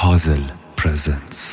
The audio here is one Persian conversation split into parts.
Puzzle presents.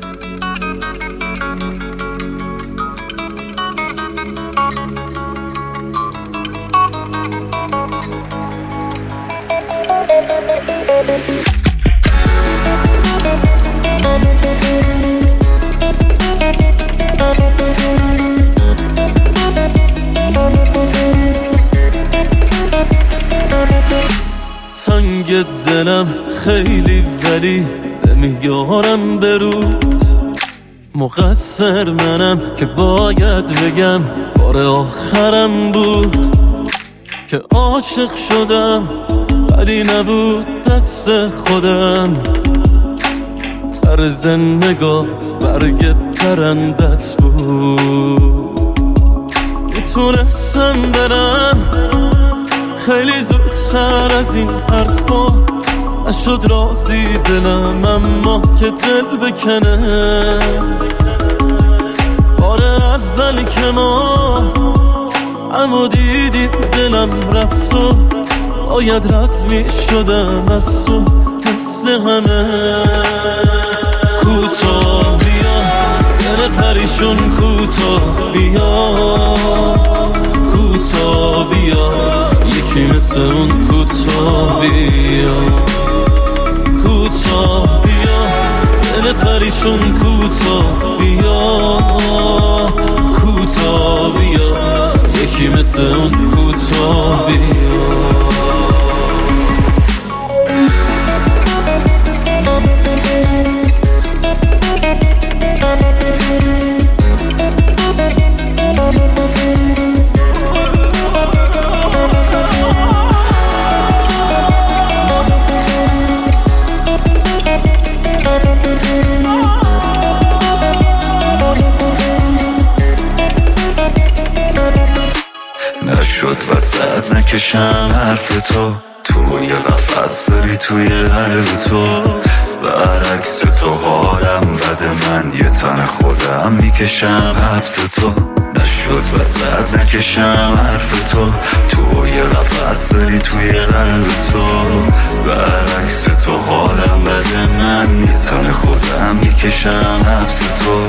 تنگ دلم خیلی ولی نمیارم برود، مقصر منم که باید بگم بار آخرم بود که عاشق شدم ولی نبود دست خودم. طرز نگات برگ پرندت بود، میتونستم برم خیلی زودتر از این حرفا، نشد راضی دلم اما که دل بکنه. بار اولی که ما اما دیدیم دلم رفت و باید رد می شدم از تو مثل همه. کوتاه بیا دل پریشون، کوتاه بیا کوتاه بیا یکی مثل اون کوتاه بیا. کوتاه بیا دل پریشون، کوتاه بیا کوتاه بیا یکی مثل اون کوتاه بیا. نشد وسط نکشم حرف توی قفص داری توی قلب تو، برعکس تو حالم بده، من یه تن خودم میکشم حبس تو. نشد وسط نکشم حرف توی قفص داری توی قلب تو، برعکس تو حالم بده، من یه تن خودم میکشم حبس تو.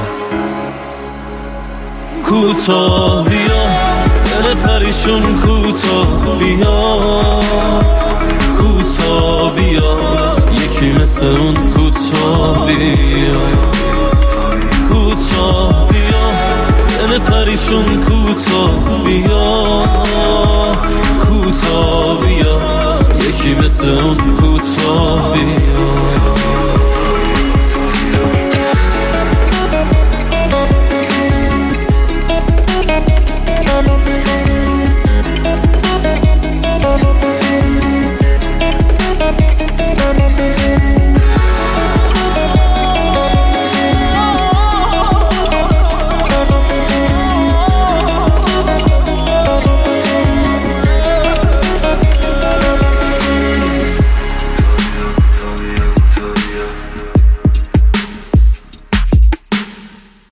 کوتاه بیا دل پریشون، کوتاه بیا کوتاه بیا یکی مثل اون کوتاه بیا. کوتاه بیا دل پریشون، کوتاه بیا کوتاه بیا یکی مثل اون کوتاه بیا.